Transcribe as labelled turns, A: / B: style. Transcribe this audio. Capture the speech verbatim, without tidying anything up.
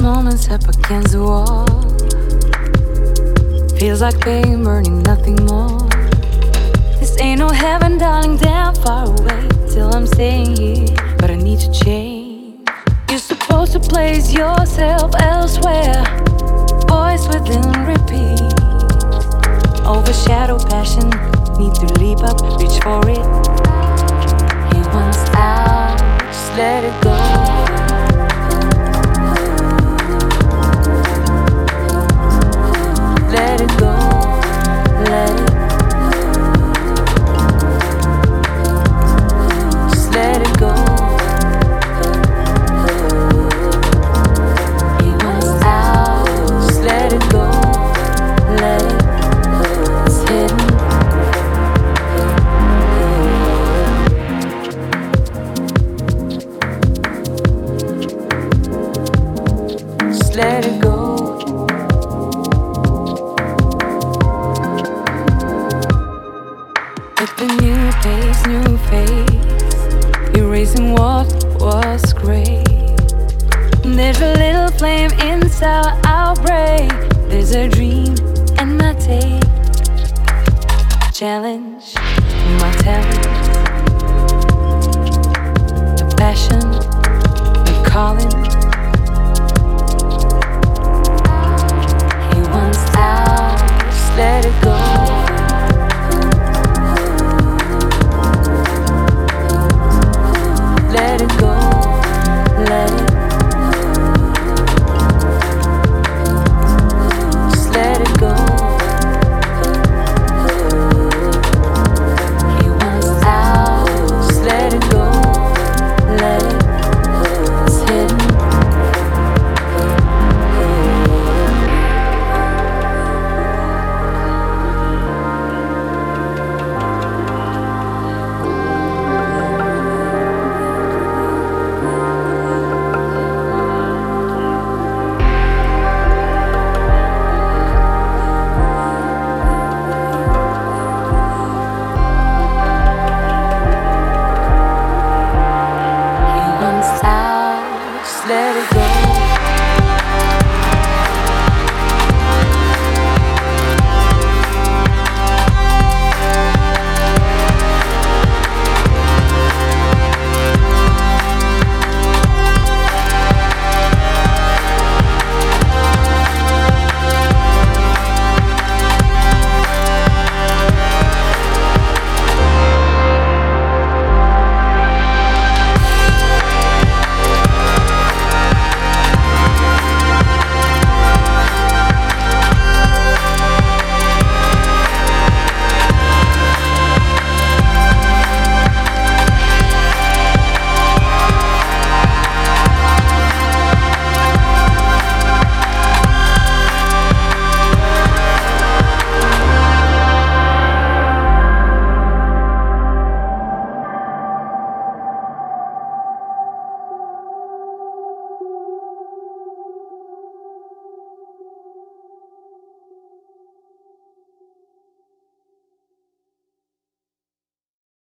A: moments up against the wall. Feels like pain burning, nothing more. This ain't no heaven, darling, damn far away. Till I'm staying here, but I need to change. You're supposed to place yourself elsewhere. Voice within repeat. Overshadow passion, need to leap up, reach for it. He wants out, just let it go. Let it go, let it. Just let it go. He wants out, just let it go, let it. It's hidden. Just let it go. With the new pace, new face, erasing what was great. There's a little flame inside our brain. There's a dream and my take. Challenge my talent, the passion, the calling. He wants out, just let it go. Let it go, let it. Just let it go. He wants out, just let it go, let it. It's hidden. Let it go.